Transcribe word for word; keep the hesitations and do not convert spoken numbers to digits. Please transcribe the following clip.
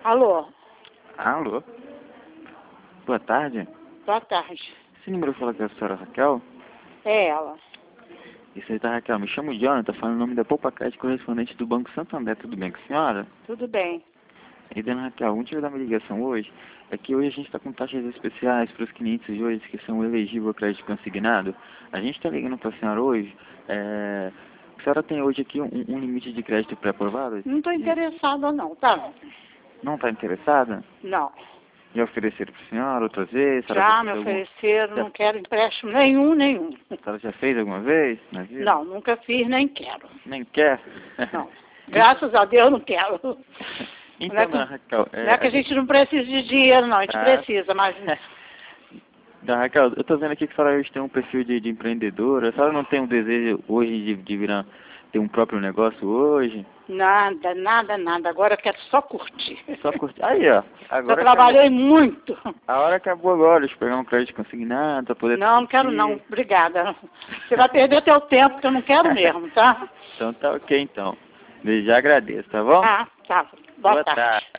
Alô? Alô? Boa tarde. Boa tarde. Esse número fala com a senhora Raquel? É ela. Isso aí tá, Raquel. Me chamo Jonathan, falando o nome da Poupacat, correspondente do Banco Santander. Tudo bem com a senhora? Tudo bem. E, dona Raquel, o motivo da minha ligação hoje é que hoje a gente está com taxas especiais para os clientes de hoje que são elegíveis ao crédito consignado. A gente está ligando para a senhora hoje. É... A senhora tem hoje aqui um, um limite de crédito pré-aprovado? Não estou interessada não, tá? Não está interessada? Não. Já ofereceram para a senhora outras vezes? A senhora Já já me fez algum- ofereceram, Já- não quero empréstimo nenhum, nenhum. A senhora já fez alguma vez na vida? Não, nunca fiz, nem quero. Nem quer? Não. Graças a Deus não quero. Então, Não é que- dona Raquel... Não é que a gente não precisa de dinheiro, não. A gente Ah. precisa, mas... Dona Raquel, eu tô vendo aqui que a senhora hoje tem um perfil de, de empreendedora. A senhora não tem um desejo hoje de, de virar, ter um próprio negócio hoje? Nada, nada, nada. Agora eu quero só curtir. Só curtir. Aí, ó. Agora Eu trabalhei muito. acabou. A hora acabou agora. Deixa eu pegar um crédito consignado pra poder... Não, não quero não. Obrigada. Você vai perder teu tempo, porque eu não quero mesmo, tá? Então tá ok, então. Eu já agradeço, tá bom? Ah, tá. Boa, Boa tarde. tarde.